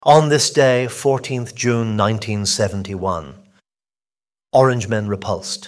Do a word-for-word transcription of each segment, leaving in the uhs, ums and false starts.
On this day, fourteenth June nineteen seventy-one, Orangemen repulsed.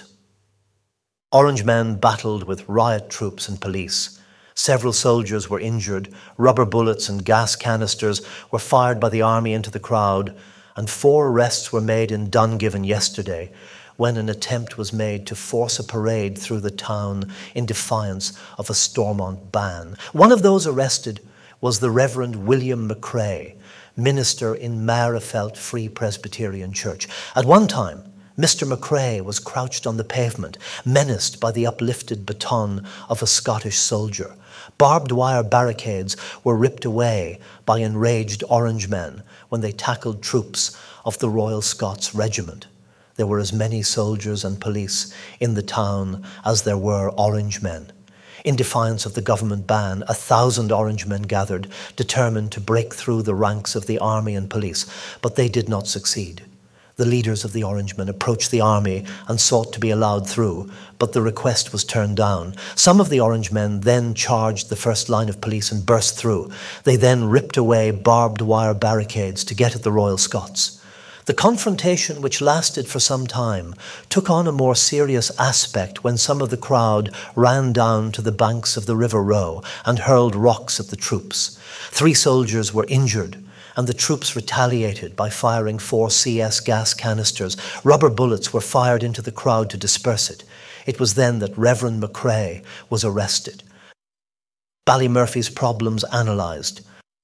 Orangemen battled with riot troops and police. Several soldiers were injured, rubber bullets and gas canisters were fired by the army into the crowd, and four arrests were made in Dungiven yesterday when an attempt was made to force a parade through the town in defiance of a Stormont ban. One of those arrested was the Reverend William McCrae, minister in Magherafelt Free Presbyterian Church. At one time, Mister McCrae was crouched on the pavement, menaced by the uplifted baton of a Scottish soldier. Barbed wire barricades were ripped away by enraged Orangemen when they tackled troops of the Royal Scots Regiment. There were as many soldiers and police in the town as there were Orangemen. In defiance of the government ban, a thousand Orangemen gathered, determined to break through the ranks of the army and police, but they did not succeed. The leaders of the Orangemen approached the army and sought to be allowed through, but the request was turned down. Some of the Orangemen then charged the first line of police and burst through. They then ripped away barbed wire barricades to get at the Royal Scots. The confrontation, which lasted for some time, took on a more serious aspect when some of the crowd ran down to the banks of the River Roe and hurled rocks at the troops. Three soldiers were injured, and the troops retaliated by firing four C S gas canisters. Rubber bullets were fired into the crowd to disperse it. It was then that Reverend McCrae was arrested. Ballymurphy's problems analysed.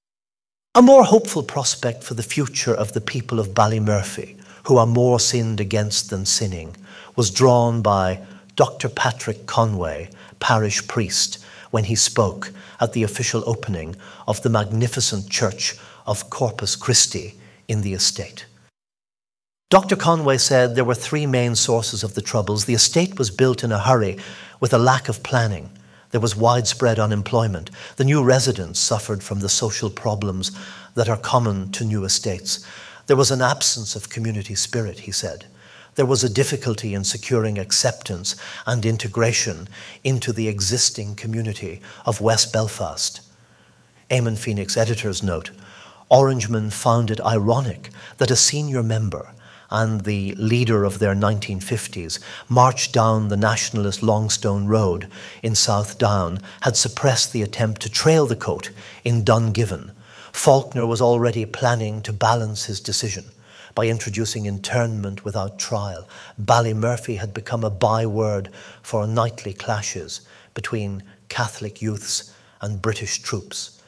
A more hopeful prospect for the future of the people of Ballymurphy, who are more sinned against than sinning, was drawn by Doctor Patrick Conway, parish priest, when he spoke at the official opening of the magnificent church of Corpus Christi in the estate. Doctor Conway said there were three main sources of the troubles. The estate was built in a hurry with a lack of planning. There was widespread unemployment. The new residents suffered from the social problems that are common to new estates. There was an absence of community spirit, he said. There was a difficulty in securing acceptance and integration into the existing community of West Belfast. Eamon Phoenix, editor's note, Orangemen found it ironic that a senior member and the leader of their nineteen fifties marched down the nationalist Longstone Road in South Down, had suppressed the attempt to trail the coat in Dungiven. Faulkner was already planning to balance his decision by introducing internment without trial. Ballymurphy had become a byword for nightly clashes between Catholic youths and British troops.